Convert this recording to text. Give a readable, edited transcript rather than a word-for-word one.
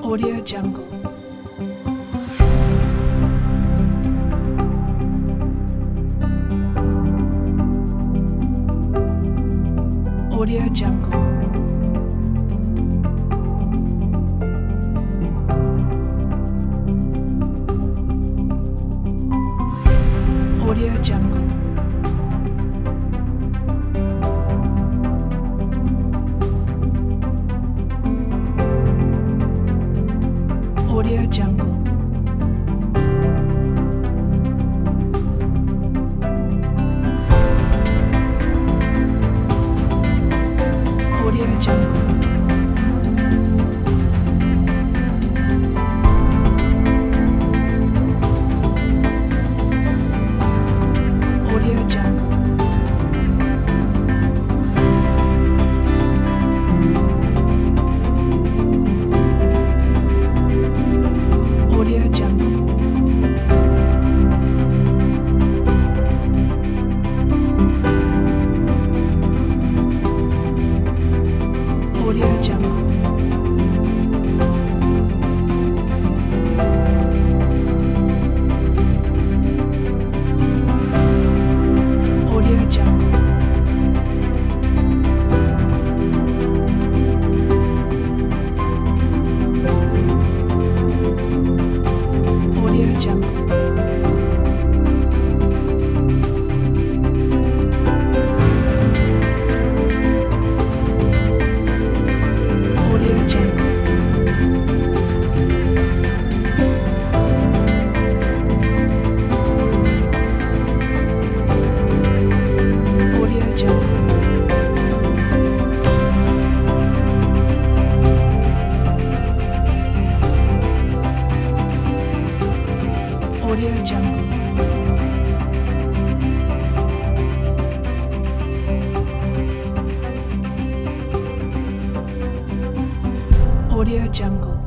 Audio Jungle. Audio Jungle. Audio Jungle. Audio Jungle. Audio Jungle. Audio Jungle. Audio Jungle. Audio Jungle. Audio Jungle. Audio Jungle. Audio Jungle. Audio Jungle. Audio Jungle. Audio Jungle.